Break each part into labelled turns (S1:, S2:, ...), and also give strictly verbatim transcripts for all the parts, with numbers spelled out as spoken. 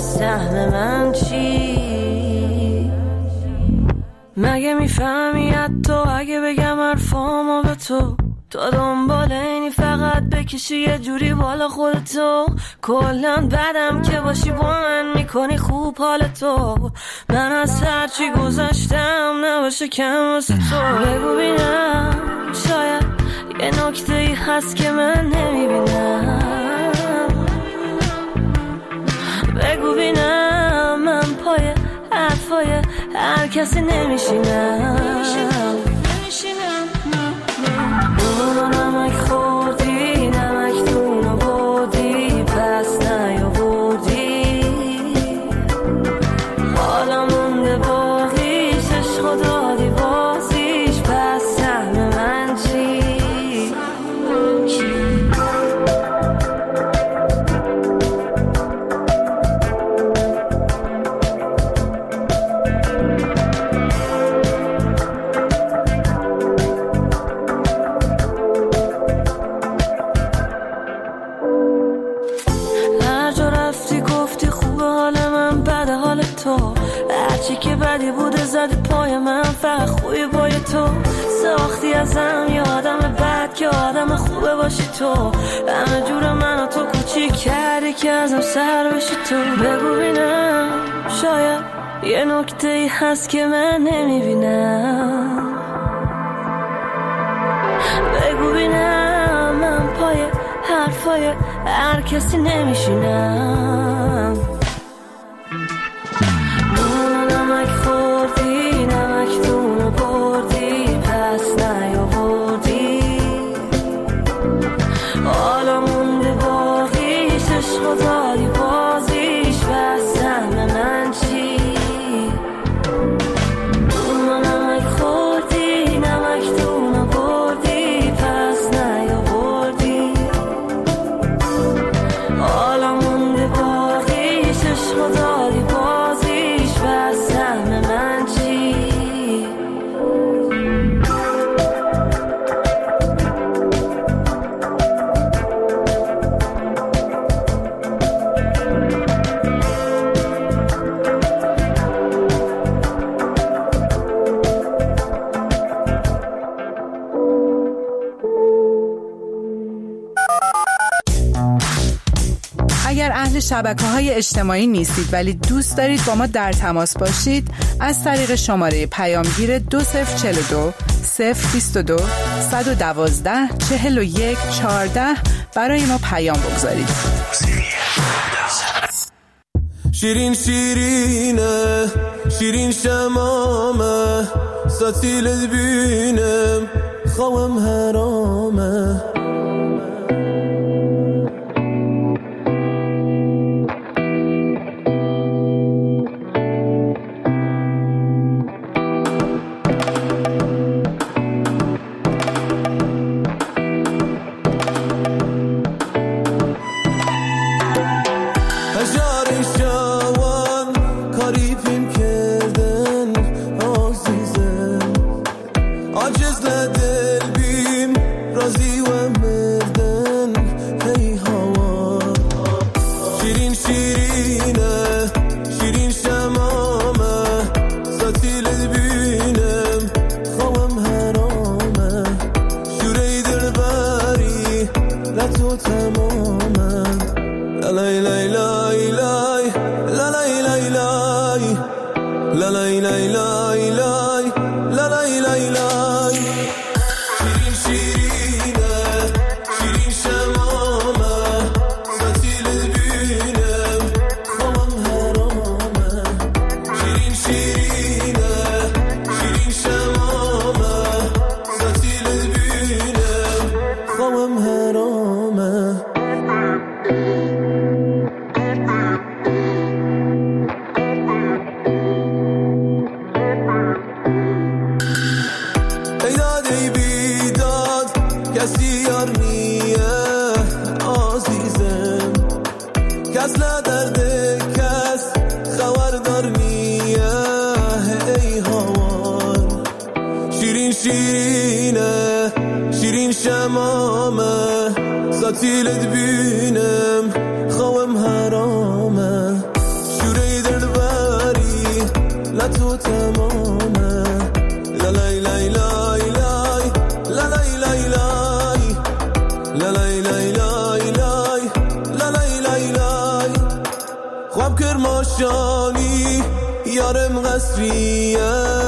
S1: سهم من چی؟ مگه میفهمی حتی اگه بگم حرفامو به تو، تو دنبال اینی فقط بکشی یه جوری بالا خودتو، کلن بدم که باشی با من میکنی خوب حالتو، من از هرچی گذاشتم نباشه کم واسه تو. بگو بینم شاید یه نکته ای هست که من نمیبینم، بگو بینم من پای حرفای هر کسی نمیشینم. نمک خوردی نمک دونو بودی پس نیاوردی، حالا مونده باقیش عشق دادی بازیش، پس سهم من چی؟ هرچی که بدی بوده زدی پای من، فقط خوبی پای تو ساختی ازم یه آدم بد که آدم خوبه باشی تو، همه جور منو تو کوچیک کردی که ازم سر بشی تو. بگو بینم شاید یه نکته ای هست که من نمیبینم، بگو بینم من پای حرفای هر کسی نمیشینم. نمک خوردی نمک دونو بردی پس نیاوردی، حالا مونده باقیش عشق دادی بازیش، پس سهم من چی؟ نمک خوردی نمک دونو بردی پس نیاوردی، حالا مونده باقیش عشق دادی بازیش، پس سهم من چی؟
S2: اگر اهل شبکه‌های اجتماعی نیستید ولی دوست دارید با ما در تماس باشید، از طریق شماره پیامگیر دو صفر چهل و دو صفر بیست و دو صد و دوازده چهل و یک چهارده برای ما پیام بگذارید.
S3: شیرین شیرینه شیرین شمامه ستیلت بینم خوام حرامه،
S4: ستیلت بینم خوام حرامه،
S3: تمامه لالای لای لای لای لالای لای لای لالای لای لای لای لالای لای لای خواب کرماشانی یارم قصریه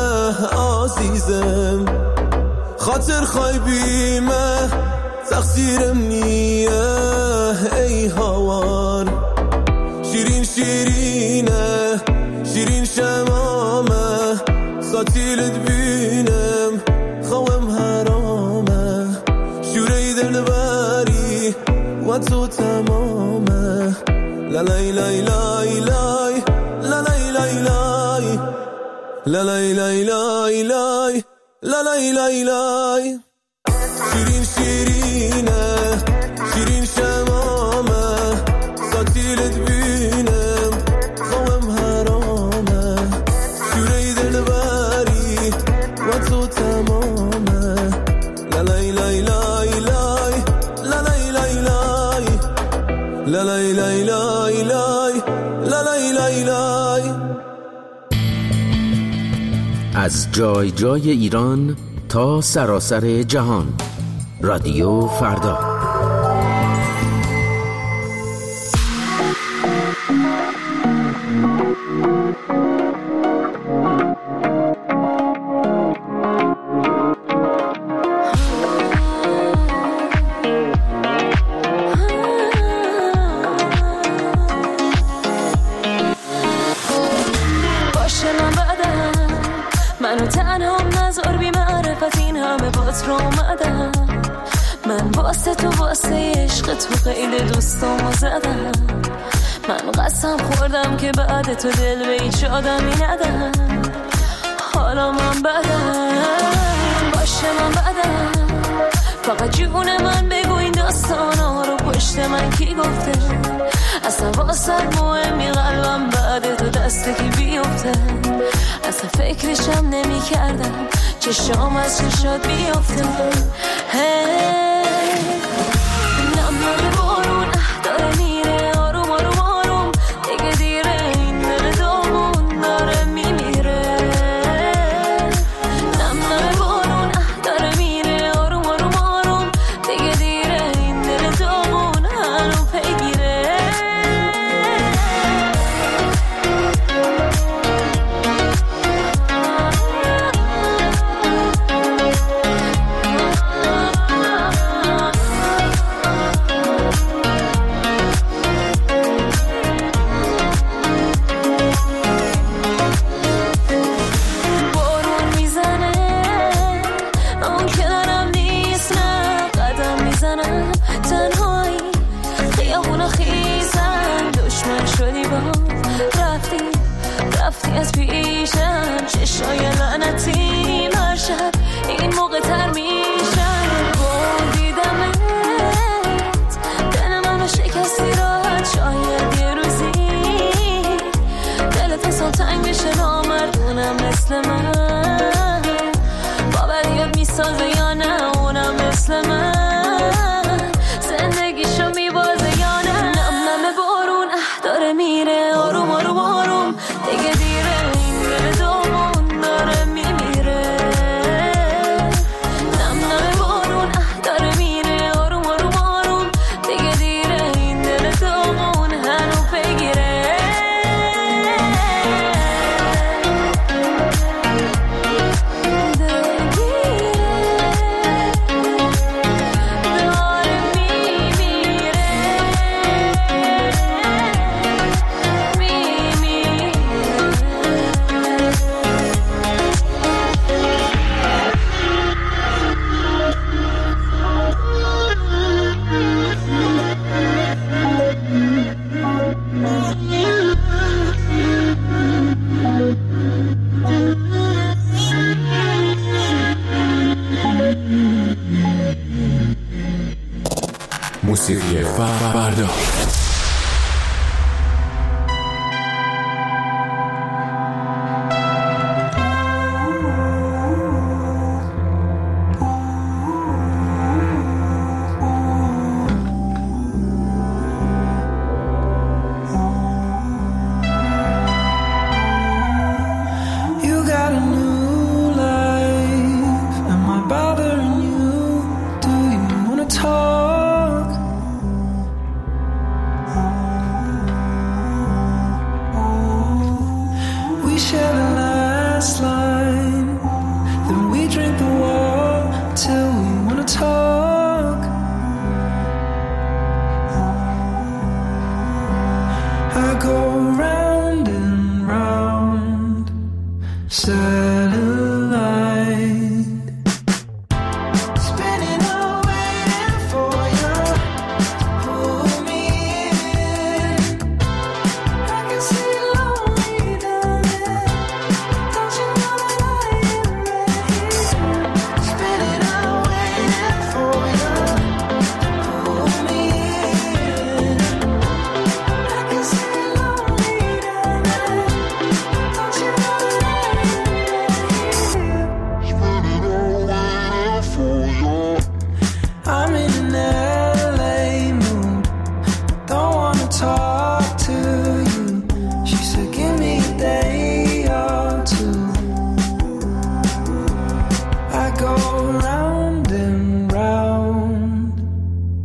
S3: عزیزم خاطر خواهی بیمه تقصیرم نیه ای هوار شیرین شیرینه شیرین شمامه ساتیلت بینم خوام حرامه شوری دل بری و تو تمامه لالای لای لای لای لالای لای لای لالای لای لای لای لالای لای لای شیرین شیرینه شیرین شمامه ساتیلت بینم خوام حرامه شوری دل بری و تو تمامه لالای لای لای لای لالای لای لای لالای لای لای لای لالای لای لای.
S4: از جای جای ایران تا سراسر جهان، رادیو فردا.
S1: منو تنها نذار بی معرفت این همه بات رو اومدم من واسه تو واسه عشق تو خیلی دوستامو زدم من قسم خوردم که بعد تو دل به هیچ آدمی ندم حالا من بدم باشه من بدم فقط جون من بگو این داستانا رو پشت من کی گفته اصلا واسه مهمی قلبم بعد تو دست کی بیفته اصلا فکرشم نمی کردم چشام از چشات بیفته هی نم نم بارون داره میره آروم آروم آروم دیگه دیره این دل دامون داره میمیره نم نم بارون داره میره آروم آروم آروم دیگه دیره این دل دامون هنو پیگیره از پیشم چشای لعنتی مرشد این موقع تر میشن بردیدمت دل منو شکستی راحت شاید یه روزی دلت اصلا تنگ بشه نامردونم مثل من باوریات میسازه یا نه اونم مثل من زندگیشو میبازه یا نه نم نم بارون داره میره آروم آروم آروم دیگه دیره این دل دامون داره میمیره نم نم بارون داره میره آروم آروم آروم دیگه دیره این دل دامون هنو پیگیره
S5: موسیقی فردا.
S6: You got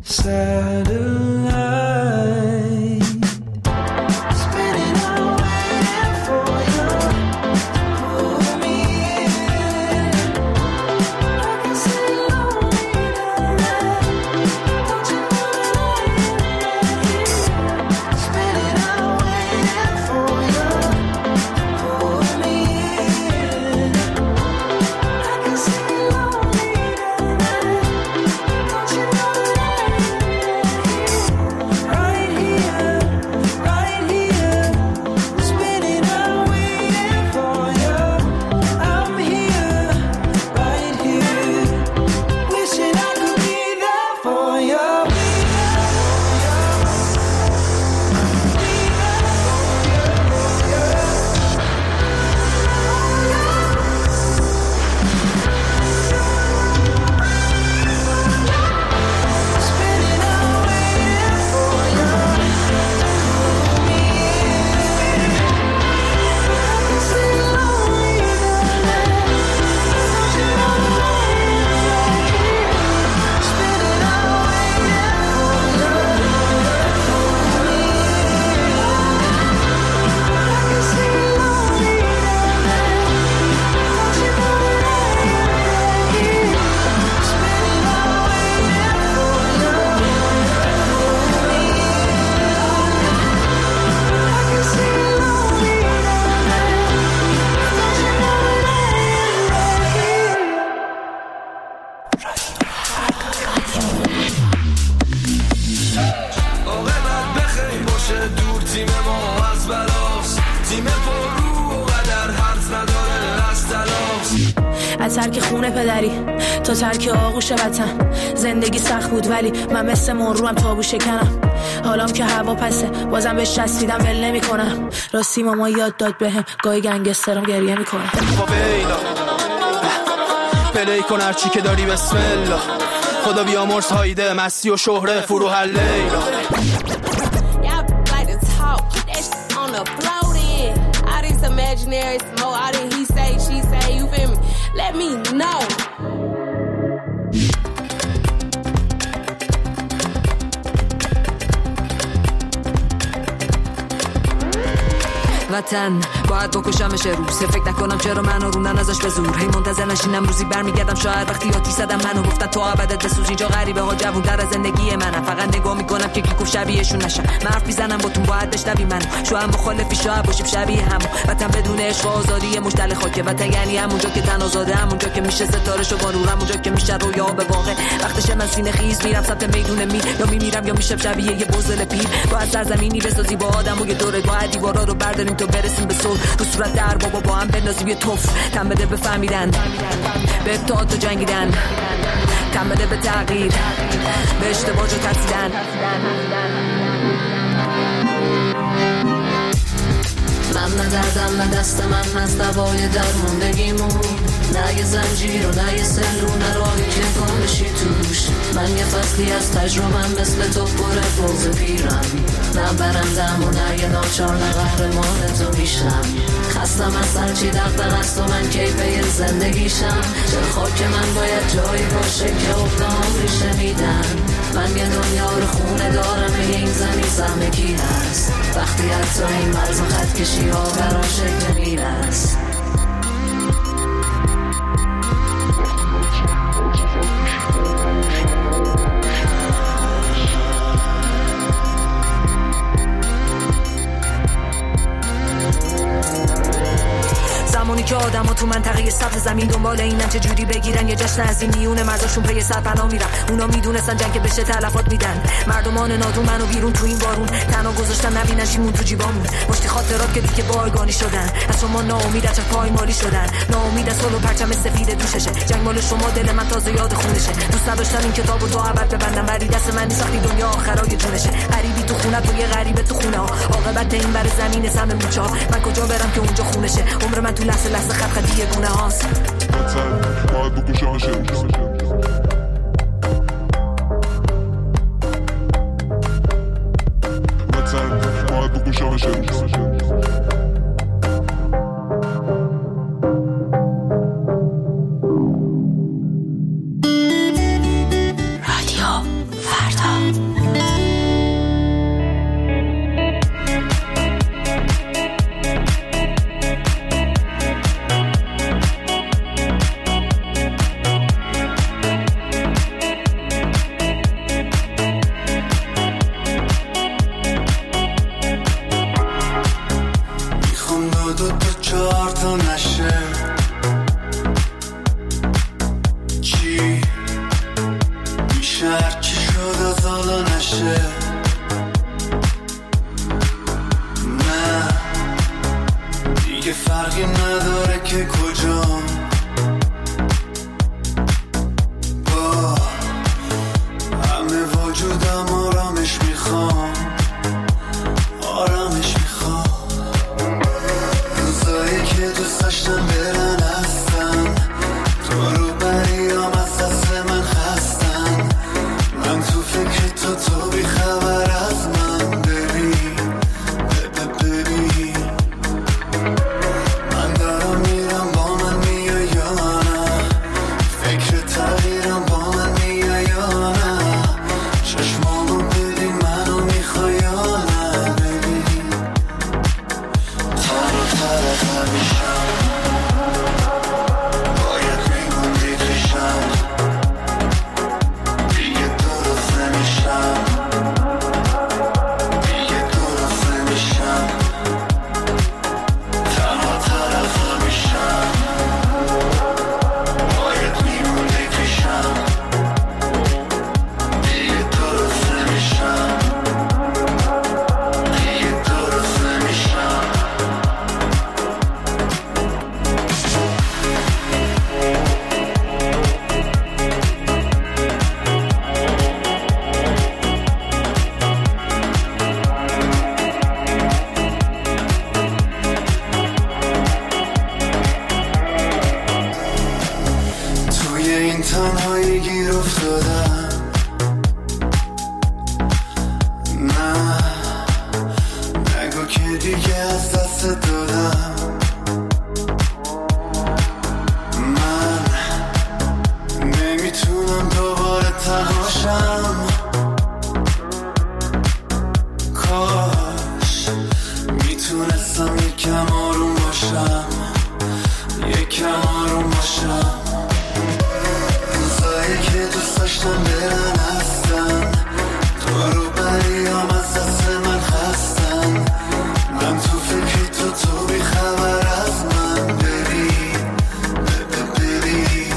S1: از ترک خونه پدری تا ترک آغوش وطن، زندگی سخت بود ولی من مثل مروم تابو شکنم. حالام که هوا پسه بازم بهش چسبیدم ول نمی کنم. راستی ماما یاد داد بهم گاهی گنگسترم گریه میکنه.
S6: پلی کن هرچی که داری بسم الله. خدا بیامرز هایده مستی و شهره فروح لیلا. Imaginary smoke, I didn't he say, she say, you feel me? Let me know.
S7: وطن باید بکشمش روز، فکر نکنم چرا منو رونن ازش به زور. هی منتظر نشینم روزی برمیگردم شاید وقتی آتیش زدم منو گفتن تو ابدت بسوز. اینجا غریبه ها جوون در از زندگی منم، فقط نگاه میکنم که کی گفت شبیهشون نشم. من حرف میزنم با تو باید بشنوی منو، شو هم مخالفی شاید باشیم شبیه هم. وطن بدون عشق و آزادی مشتل خاکه. وطن یعنی همونجا که تن آزاده، همونجا که میشه ستاره شو با نور، همونجا که میشه رویا به واقع. وقتش من سینه خیز میرم سمت میدون می، یا میمیرم یا میشم شبیه یه بزدل پیر. با از سرزمینی بسازی با آدمو یه دوره، با دیوارا رو برداریم تو برسیم به صلح. رو صورت در بابا با هم بندازیم یه توف. تن بده بفهمیدن به ابتعاد و جنگیدن، تن بده به تغییر به اشتباه جو ترسیدن. من نه دردم نه دست من از دوای درموندگیمون، نه یه زنجیر و نه یه سلو، نه راهی که کن بشی توش. من یه فصلی از تجربم مثل تو پر فوز پیرم، نه برندم و نه یه ناچار، نه قهرمان تو میشم. خستم از هرچی دغدغه است و من کیفه زندگیشم. چه خاک من باید جایی باشه که افتام ریشه میدن. من یه دنیا رو خونه دارم، این زمین سهم کی هست وقتی حتی این مرز و خط کشی ها برام شکل میرست. زمانی که آدم ها تو منطقه سبز زمین دنبال اینن چه جوری بگیرن یه جشن از این میونه مرزاشون پی سر پناه میرن. اونا میدونستن جنگ بشه تلفات میدن. مردمان نادون منو بیرون تو این بارون تنها گذاشتن، نبینن چیمون تو جیبامون. مشتی خاطرات که دیگه بارگانی شدن، از شما ناامید از پایمالی شدن. ناامید از سلو پرچم سفید دوششه. جنگ مال شما دل من تازه یاد خونشه. دوست نداشتم این کتابو تو ابد ببندم، ولی دست من نیست وقتی دنیا آخرای جونشه. غریبی تو خونه تو یه غریبه تو خونه ها، عاقبت این بر زمین سم موچا. من کجا برم که اونجا خونشه؟ عمر من تو لحظه لحظه خط خطی گونه هاست.
S8: وطن باید بکشمش وطن باید بکشمش
S1: رادیو فردا.
S9: میشه هرچی شد از حالا نشه. نه دیگه فرقی نداره که کجام، با همه وجودم آرامش میخوام، آرامش میخوام. روزایی که دوست داشتم برن هستن، تو رو بریام از دست من خستن. من تو فکر تو تو بی خبر از من. ببین ببین من دارم میرم با من میای یا نه، فکر تغییرم با من میای یا نه. چشمامو ببین منو میخوای یا نه. ببین تر و تر میشم، باید میموندی پیشم، دیگه درست نمیشم، دیگه درست نمیشم. تنها طرف میشم، باید میموندی پیشم، دیگه درست نمیشم، دیگه درست نمیشم. توی این تنهایی گیر افتادم. نه نگو که دیگه از دست دادم. من نمیتونم دوباره تنهاشم. کاش میتونستم یکم آروم باشم، یکم آروم باشم. روزایی که دوست داشتم برن هستن، تو رو بریام از دست من خستن. من تو فکر تو تو بی خبر از من. ببین ببین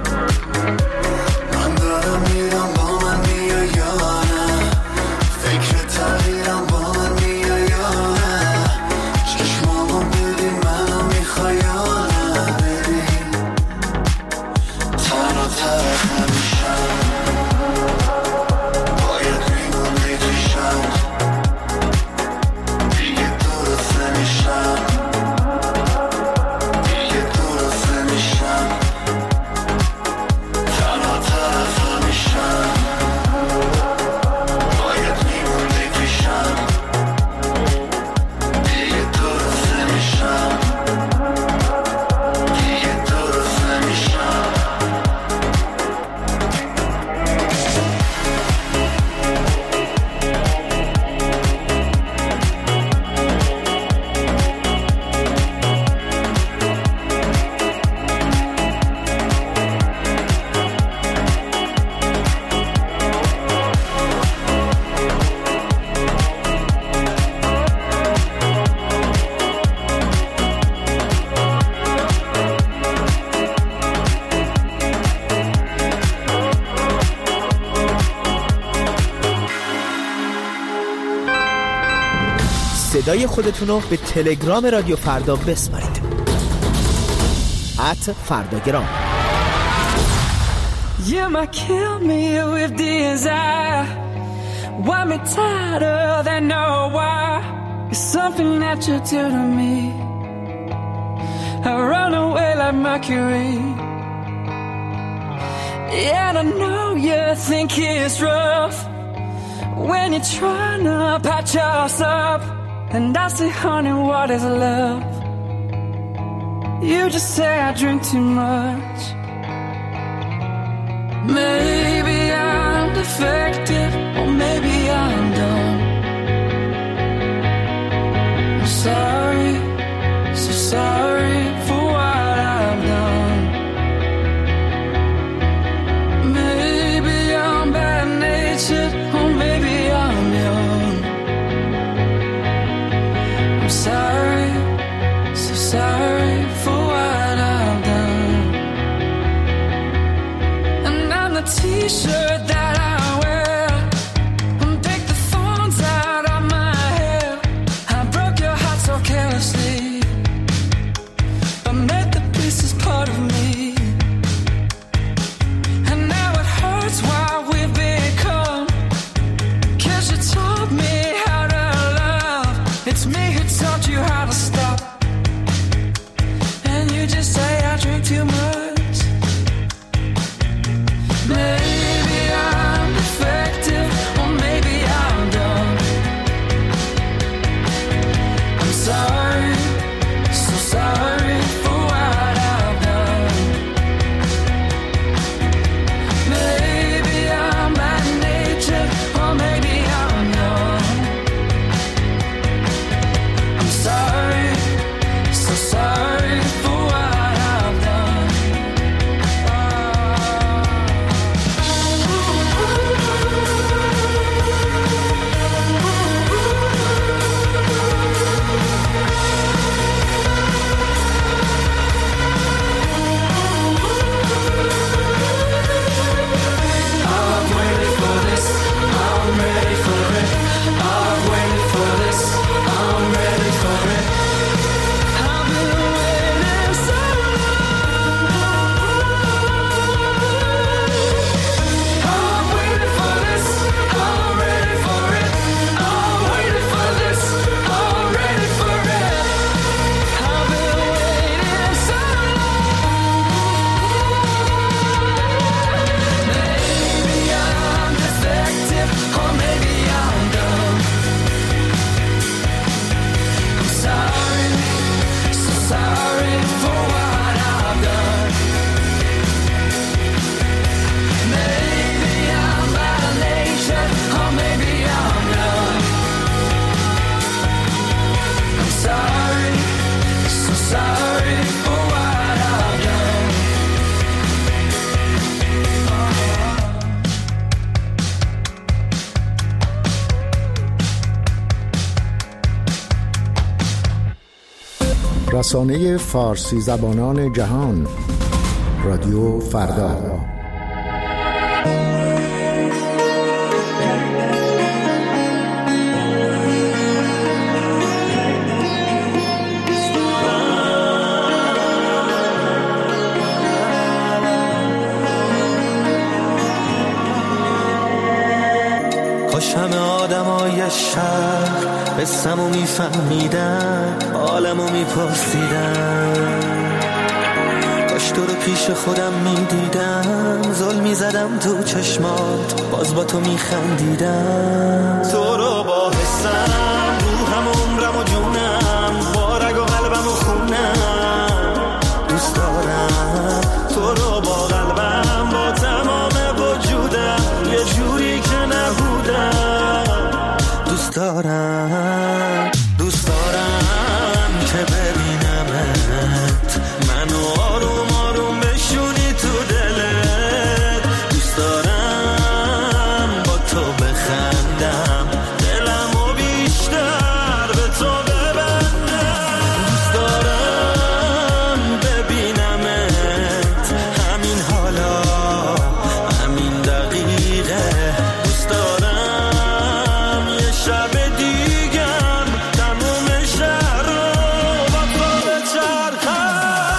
S9: من دارم میرم با من میای یا نه، فکر تغییرم با من میای یا نه. چشمامو ببین منو میخوای یا نه. ببین تنها طرف نمیشم، باید میموندی پیشم، دیگه درست نمیشم، دیگه درست نمیشم. تنها طرف نمیشم، باید میموندی پیشم، دیگه درست نمیشم، دیگه درست نمیشم.
S10: صدای خودتونو به تلگرام رادیو فردا بسپارید. ات فرداگرام.
S1: You might kill me with desire, want me tighter than no why. It's something that you do to me. I run away like Mercury. Yeah, I know you think it's rough when you're trying to patch us up. And I say, honey, what is love? You just say I drink too much. Maybe I'm defective, or maybe I'm dumb. I'm sorry, so sorry for what I've done. Maybe I'm bad-natured, or maybe I'm young. I'm sorry, so sorry for what I've done. And I'm the t-shirt that I
S11: رسانه فارسی زبانان جهان، رادیو فردا.
S3: کاش همه آدمای شهر قصه‌مو میفهمیدن، حالمو میپرسیدن، کاش تو رو پیش خودم میدیدم، ظلم میزدم تو چشمات، باز با تو میخندیدم. تو رو با حسم، روحم، عمرم و جونم، با رگ و قلبم و خونم دوست دارم. تو رو با قلبم، با تمام وجودم، یه جوری که نبودم دوست دارم. دوست دارم که ببینمت، منو آروم آروم بشونی تو دلت. دوست دارم با تو بخندم، دلمو بیشتر به تو ببندم. دوست دارم ببینمت همین حالا، همین دقیقه. دوست دارم یه شب دیگم تموم شهر رو با تو بچرخم.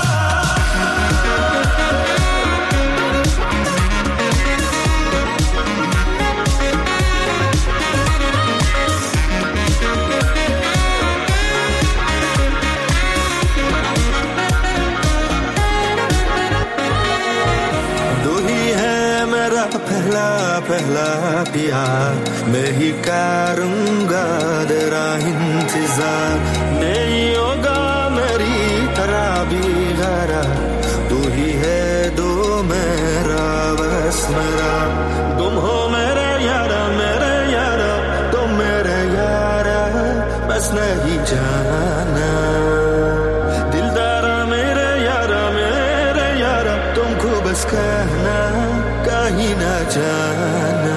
S3: दो ही है मेरा पहला पहला प्यार, मैं ही करूँगा तेरा इंतजार, नहीं होगा मेरी तरह भी गरा, तू ही है दो मेरा बस मेरा। तुम हो मेरे यारा मेरे यारा, तुम मेरे यारा बस नहीं जाना। दिलदारा मेरे यारा मेरे यारा, तुमको बस कहना कहीं ना जाना।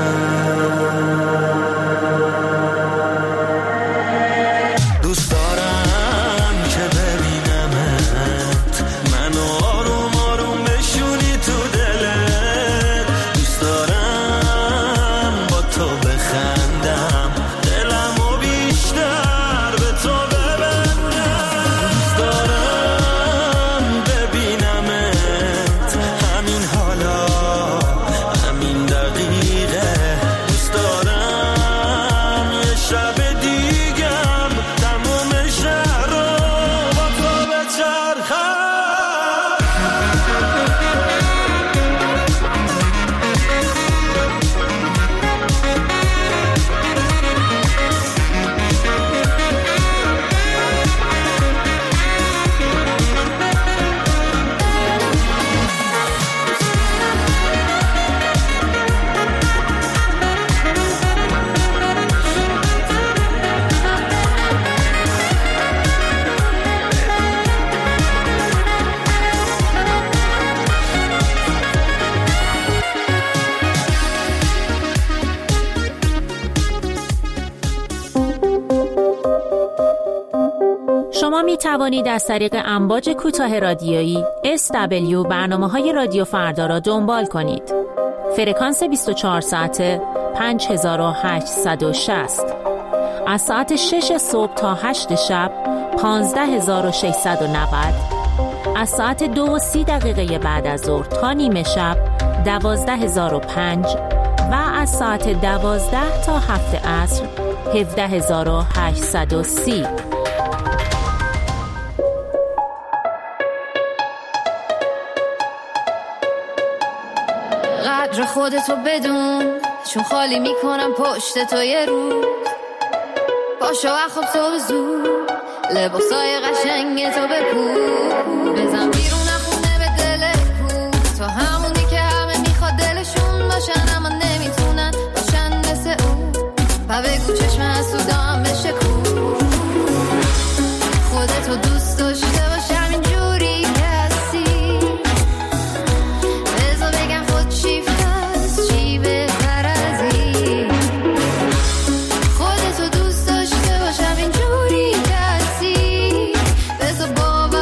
S3: دوست دارم که ببینمت، منو آروم آروم بشونی تو دلت. دوست دارم با تو بخندم، دلمو بیشتر به تو ببندم. دوست دارم ببینمت همین حالا، همین دقیقه. دوست دارم یه شب دیگم تموم شهر رو با تو بچرخم.
S12: شما می توانید از طریق امواج کوتاه رادیویی اس دبلیو برنامه‌های رادیو فردا را دنبال کنید. فرکانس بیست و چهار ساعته پنج هزار و هشتصد و شصت، از ساعت شش صبح تا هشت شب پانزده هزار و ششصد و نود، از ساعت دو و سی دقیقه بعد از ظهر تا نیمه شب دوازده هزار و پنج و از ساعت دوازده تا هفت عصر هفده هزار و هشتصد و سی.
S13: قدر خودتو بدون، چون خالی میکنم پشت تو یه روز. پاشو اخواب تو زود، لباسای قشنگ تو بپوش. بزن بیرون خونه به دل کو، تو همونی که همه میخواد دلشون باشن اما نمیتونن باشن مثل اون. و بگو چشم حسودام بشه کو، خودتو دوست داشته باش همینجوری که هستی. بذار بگم خود شیفته است، چی بهتر از این. خودتو دوست داشته باش همینجوری که هستی. بذار باور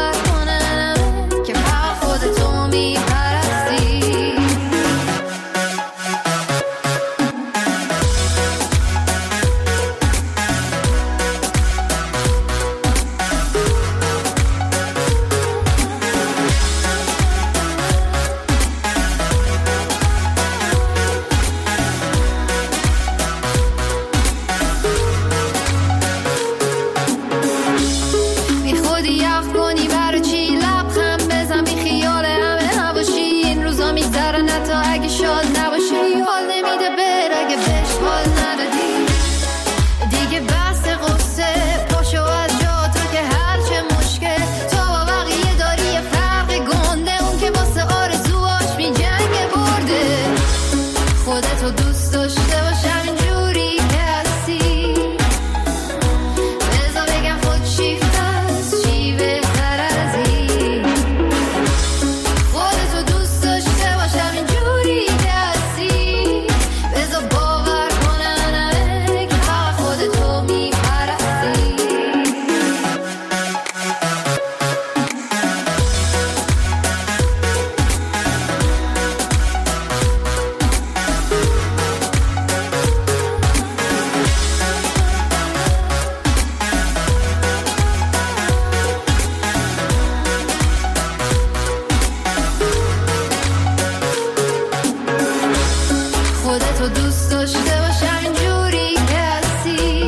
S13: داشته باشم اینجوری که هستی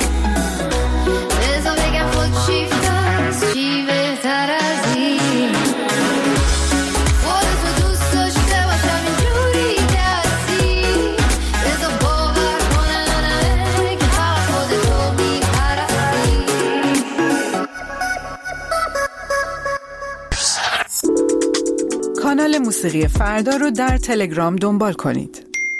S13: بذار بگم خود شیفته است چی بهتر از این خودتو دوست داشته باشم اینجوری که هستی بذار باور کنه که فقط خودتو میپرستی.
S2: کانال موسیقی فردا رو در تلگرام دنبال کنید.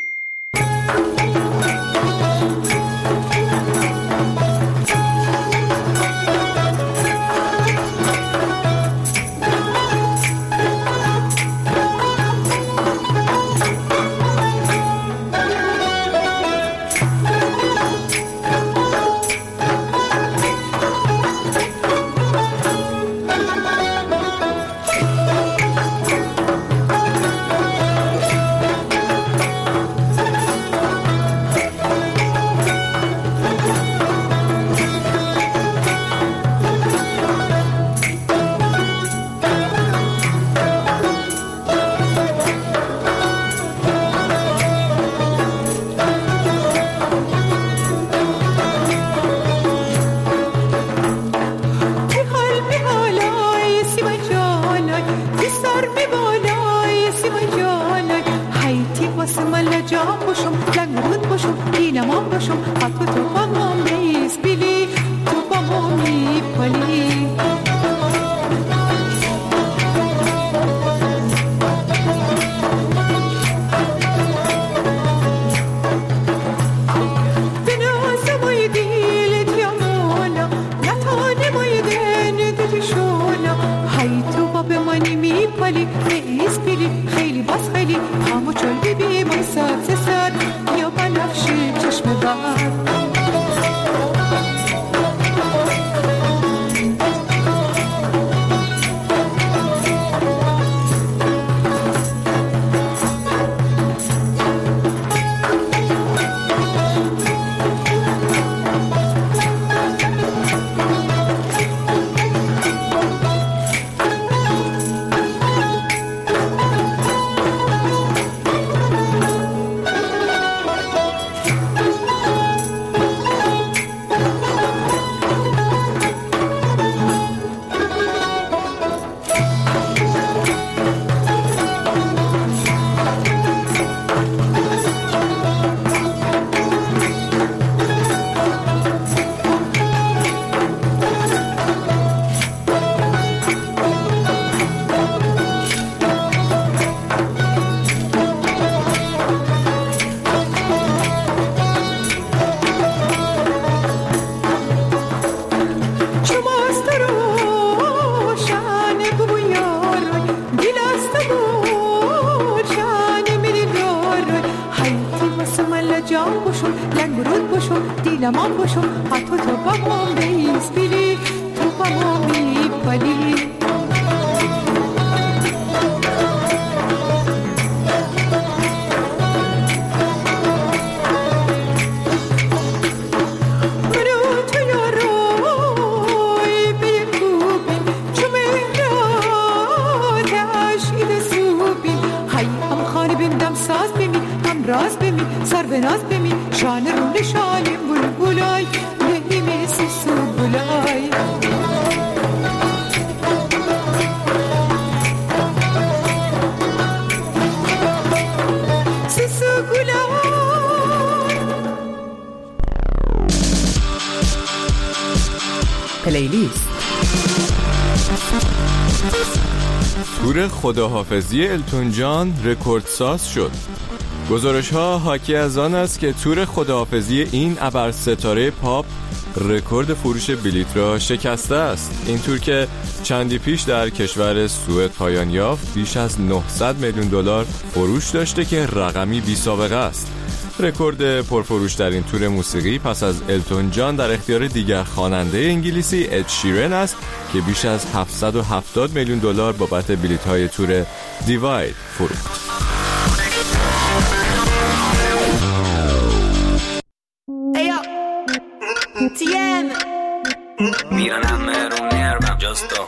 S14: پلیلیست. تور خداحافظی التون جان رکوردساز شد. گزارش ها حاکی از آن است که تور خداحافظی این ابر ستاره پاپ رکورد فروش بلیط را شکسته است. این تور که چندی پیش در کشور سوئد پایان یافت بیش از نهصد میلیون دلار فروش داشته که رقمی بی سابقه است. رکورد پرفروش در این تور موسیقی پس از التون جان در اختیار دیگر خواننده انگلیسی اد شیرن است که بیش از هفتصد و هفتاد میلیون دلار بابت بلیط‌های تور دیواید فروخت.
S15: تیم میرنم رو نرمم جاستو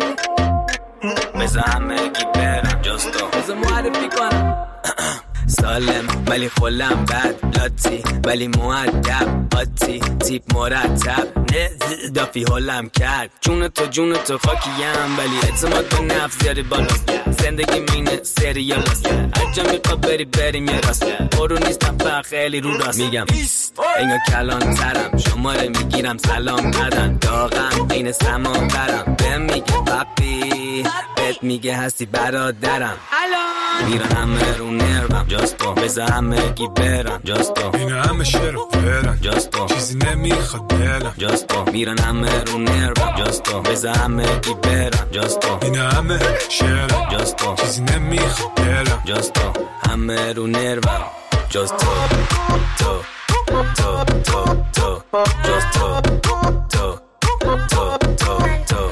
S15: بزن همه گی برم جاستو بزن معرفی کنم سالم ولی خلم بد لاتی ولی مؤدب آتی تیپ مرتب نه دافی حالم کرد جون تو جون تو خاکیم ولی اعتماد به نفس زیادی بالاست زندگی مینه سریال است هرجا میخوا بری بریم یه راست برو نیستم فقط خیلی رو راست میگم انگا کلان ترم شماره میگیرم سلام ندن داغم این سمان برم بهم میگه پاپی بهت میگه هستی برادرم میرن همه رو نروم جاستو بذار همه گی برم جاستو
S16: این همه شروع برم
S15: جاستو
S16: چیزی نمیخواد دلم
S15: جاستو میرن همه رو نروم جاستو بذار همه گی برم جاستو
S16: این همه شروع
S15: جاستو
S16: چیزی نمیخواد دلم
S15: جاستو همه رو نروم جاستو تو تو تو تو جاستو تو تو تو تو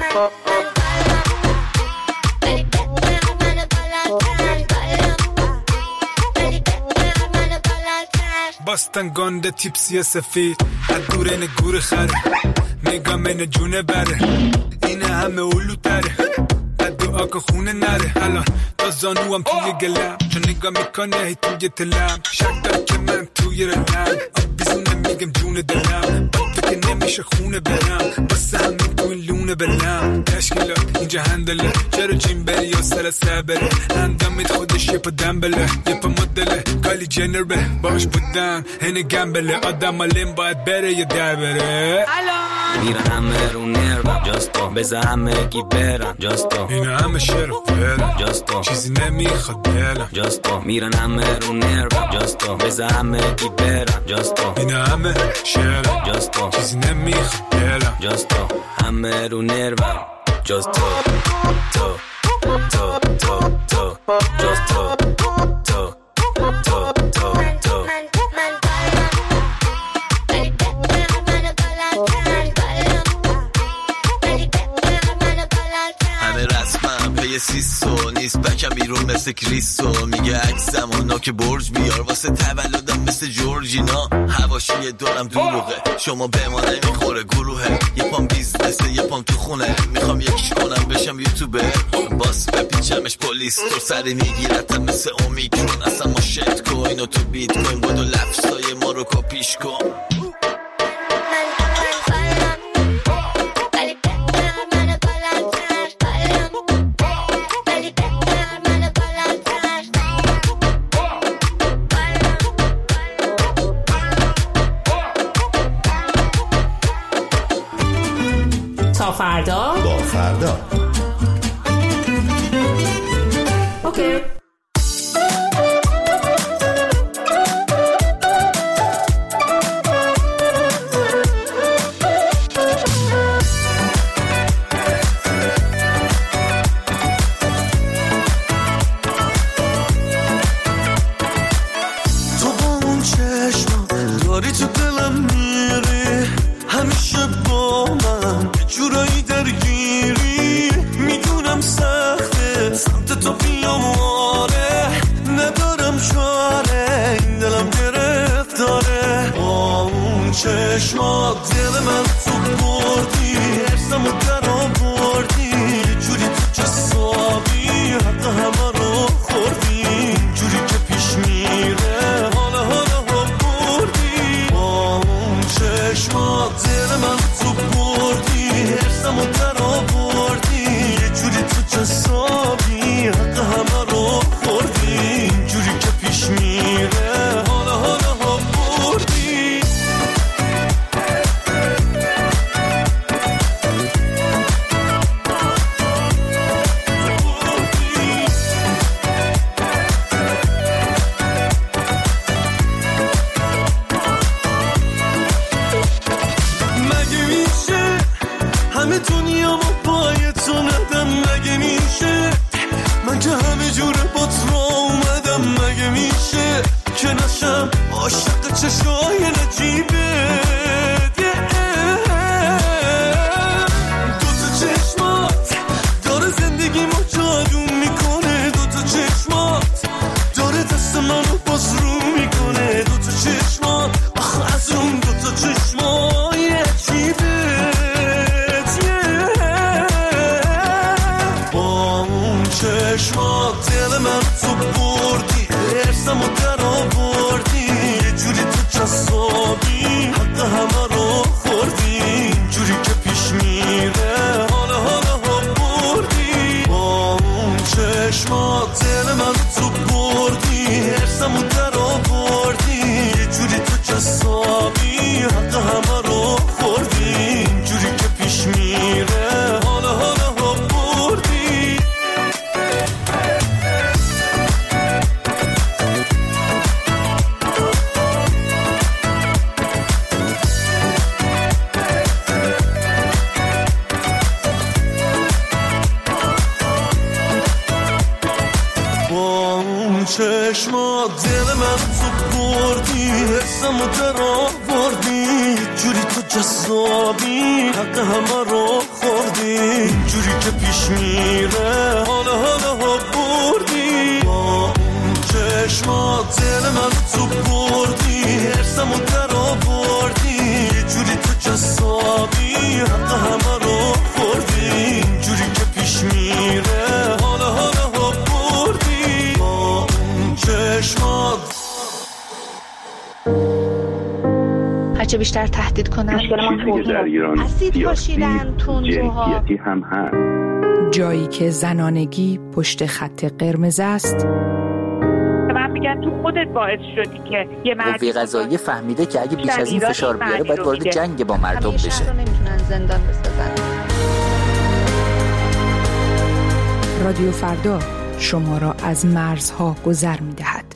S16: باستن گنده تیپسی سفید از دور این گور خره نگاه من جونه بره این همه اولو تره بد دعا که خونه نره الان تا زانو هم توی گلم چون نگاه میکنه هی توی تلم شک دار که من توی رلم آب بیزونه میگم جون دلم با تو که نمیشه خونه برم باسه همین تو این لونه بلم تشکیلات اینجا هندله چرا جیم بری یا سر سبره اندامید خودش یه پا دنبله یه پا مدله کالی جنر به باش بودن هنه گمبله آدم آلیم باید بره یا در بره
S15: میرن همه رو نروم جاستو بذار همه گی برم جاستو
S16: این همه شروع برم
S15: جاستو
S16: چیزی نمیخواد دلم
S15: جاستو میرن همه رو نروم جاستو بذار همه گی برم جاستو
S16: این همه شروع
S15: جاستو
S16: چیزی نمیخواد دلم
S15: جاستو همه رو نروم جاستو تو تو تو تو جاستو تو تو تو تو
S17: پی سیسو نیست بکم بیرون مثل کریستو میگه عکسم و ناک برج بیار واسه تولدم مثل جورجینا هواشی دورم دروغه شما به ما نمیخوره گروهه یه پام بیزنسه یه پام تو خونه میخوام یکیش کنم بشم یوتیوبر باس بپیچمش پلیس تو سری میگیرتم مثل اومیکرون اصلا ما شت کوین و تو بیت کوین بودو لفظای ما رو کپیش کن
S12: تا فردا
S11: با فردا
S12: اوکی
S3: تو با اون چشم داری تو دلم میری همیشه با من جورایی درگیری میدونم سخته سمت تو بیام آره ندارم چاره این دلم گرفتاره با اون چشمات دل من تو بردی ارسم و در آوردی جوری تو جسابی حتی همه رو خوردی جوری که پیش میره حالا حالا ها بردی با اون چشمات دل من تو بردی ارسم و در آوردی یه جوری تو جسابی حتی همه رو خوردی جوری که پیش میره حالا حالا ها بردی مگه میشه همه دنیا ما پای تو ندم مگه میشه من که همه جوره با تو اومدم مگه میشه که نشم عاشق چشای نجیبه دوتا چشمات داره زندگی ما جادو میکنه دوتا چشمات داره دست منو باز رو میکنه دوتا چشمات آخه از اون دوتا چشمای عجیبه با اون چشمات دل من تو بردی ارسم و در جذابی حق همه رو خوردی اینجوری که پیش میره حالا حالا ها بردی با اون چشما دل من تو بردی حسمو در آوردی جوری تو جذابی حق همه رو خوردی جوری که پیش میره حالا حالا ها بردی با اون چشما دل من تو بردی حسمو در آوردی جوری تو جذابی حق همه رو خوردی جوری که پیش میره حالا حالا ها بردی با اون چشما
S18: هرچه بیشتر تهدید کنن
S19: چیزی که در ایران
S18: اسید پاشیدن تندروها
S19: جنسیتی هم هست.
S2: جایی که زنانگی پشت خط قرمز است.
S20: من میگم تو خودت باعث شدی که یه مردی
S21: قوه قضاییه فهمیده که اگه بیش از این فشار بیاره باید وارد جنگ با مردم بشه.
S18: همیشه رو نمیتونن زندان بسازن.
S2: رادیو فردا شما را از مرزها گذر می‌دهد.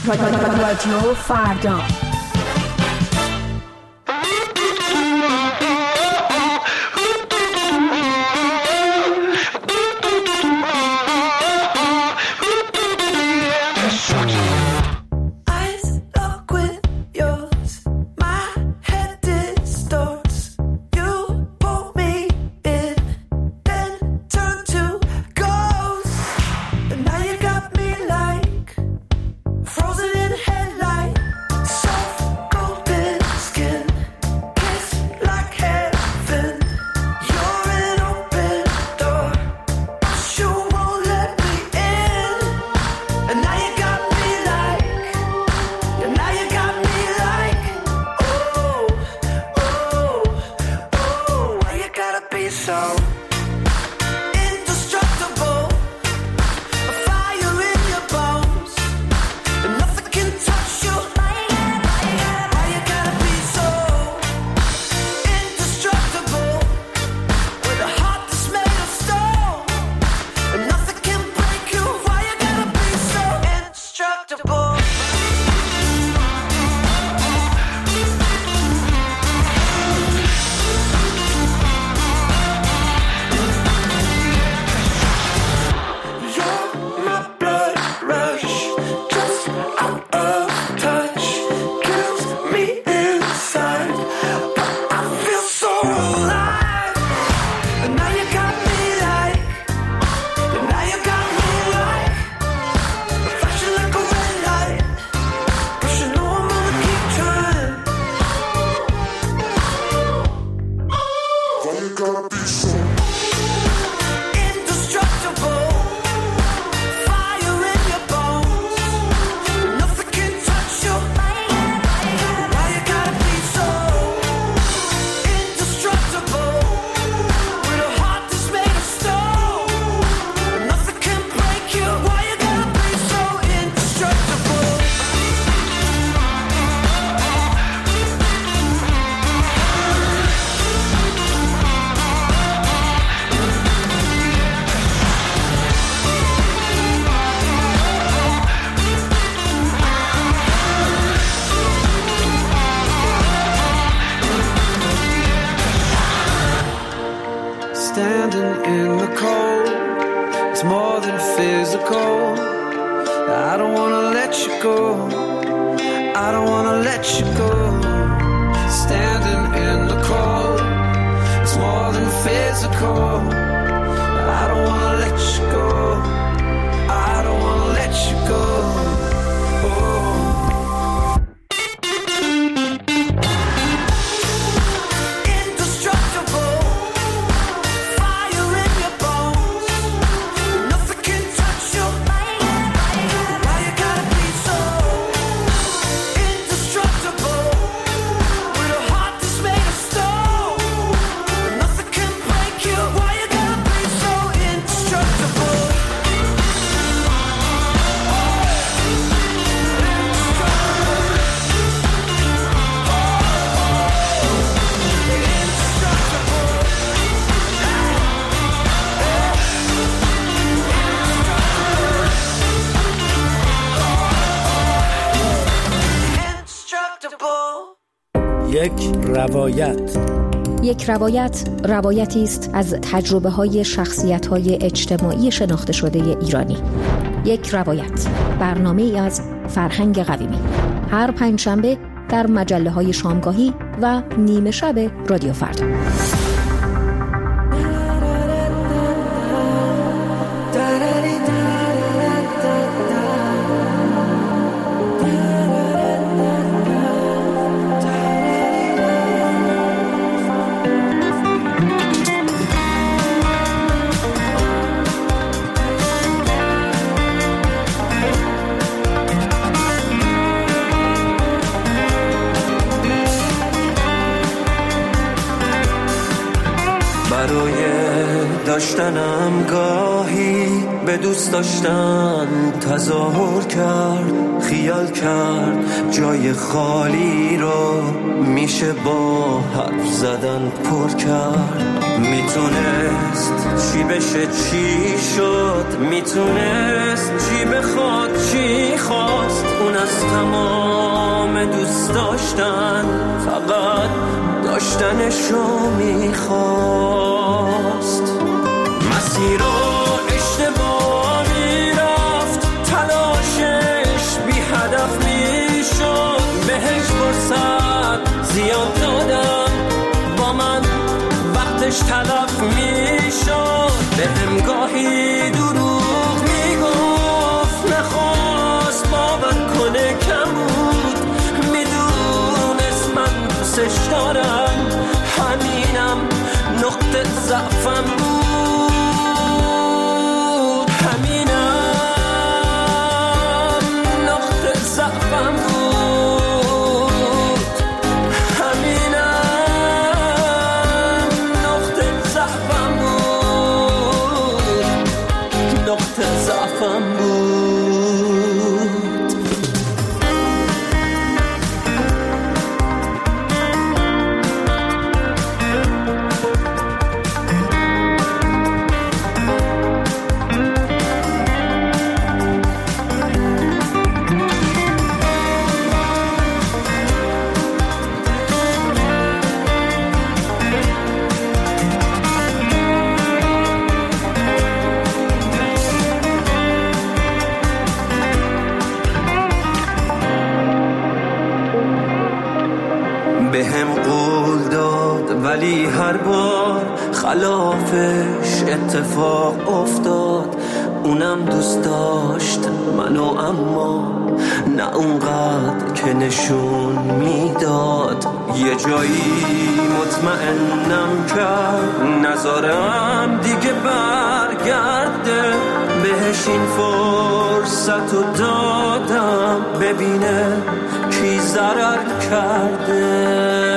S1: رادیو فردا.
S4: یک روایت.
S22: یک روایت روایتی است از تجربه های شخصیت های اجتماعی شناخته شده ایرانی. یک روایت، برنامه ای از فرهنگ قویمی، هر پنجشنبه در مجله های شامگاهی و نیمه شب رادیو فردا.
S3: داشتنم گاهی به دوست داشتن تظاهر کرد، خیال کرد جای خالی رو میشه با حرف زدن پر کرد. میتونست چی بشه چی شد، میتونست چی بخواد چی خواست، اون از تمام دوست داشتن فقط داشتنشو میخواست. مسیر رو اشتباه میرفت، تلاشش بی هدف میشد، بهش فرصت زیاد دادم با من وقتش تلف میشد. به هم گاهی دروغ میگفت، نخواست باور کنه کم بود، میدونست من دوستش دارم، همینم نقطه ضعفم بود، همینم نقطه ضعفم بود، همینم نقطه ضعفم بود، نقطه ضعفم بود. بهم قول داد ولی هر بار خلافش اتفاق افتاد. اونم دوست داشت منو اما نه اونقدر که نشون میداد. یه جایی مطمئنم کرد نذارم دیگه برگرده، بهش این فرصت رو دادم ببینه کی ضرر کرده.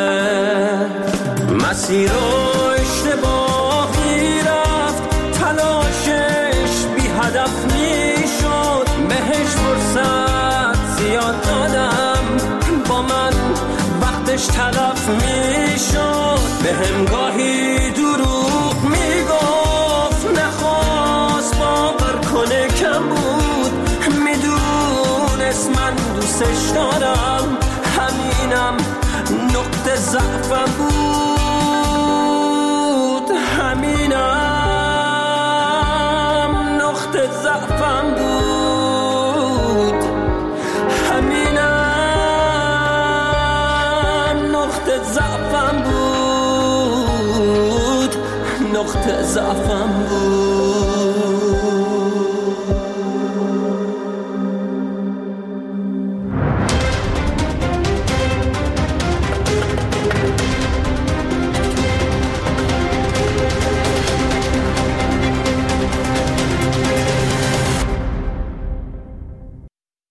S3: مسیر رو اشتباه میرفت، تلاشش بی هدف میشد، بهش فرصت زیاد دادم با من وقتش تلف میشد. به هم گاهی دروغ میگفت، نخواست باور کنه کم بود، میدونست من دوستش دارم، همینم نقطه ضعفم بود، همینم نقطه ضعفم بود، همینم نقطه ضعفم بود، نقطه ضعفم بود.